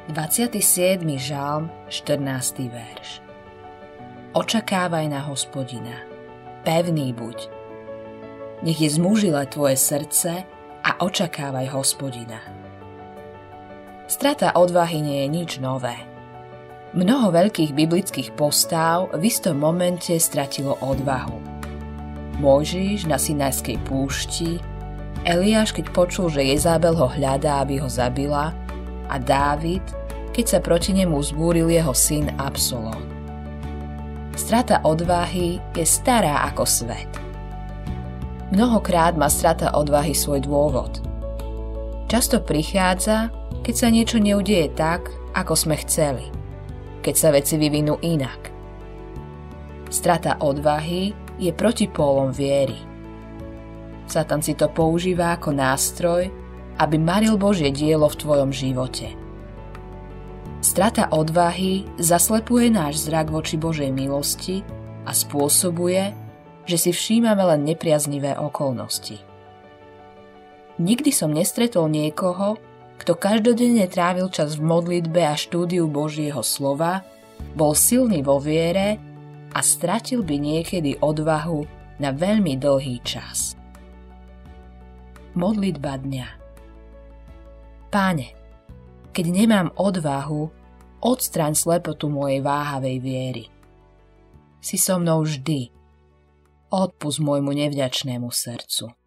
27. žalm, 14. verš. Očakávaj na Hospodina, pevný buď. Nech je zmužile tvoje srdce a očakávaj Hospodina. Strata odvahy nie je nič nové. Mnoho veľkých biblických postáv v istom momente stratilo odvahu. Mojžiš na Sinajskej púšti, Eliáš, keď počul, že Jezabel ho hľadá, aby ho zabila, a Dávid, keď sa proti nemu vzbúril jeho syn Absalom. Strata odvahy je stará ako svet. Mnohokrát má strata odvahy svoj dôvod. Často prichádza, keď sa niečo neudeje tak, ako sme chceli, keď sa veci vyvinú inak. Strata odvahy je protipólom viery. Satan si to používa ako nástroj, aby maril Božie dielo v tvojom živote. Strata odvahy zaslepuje náš zrak voči Božej milosti a spôsobuje, že si všímame len nepriaznivé okolnosti. Nikdy som nestretol niekoho, kto každodenne trávil čas v modlitbe a štúdiu Božieho slova, bol silný vo viere a stratil by niekedy odvahu na veľmi dlhý čas. Modlitba dňa. Páne, keď nemám odvahu, odstráň slepotu mojej váhavej viery. Si so mnou vždy. Odpusť môjmu nevďačnému srdcu.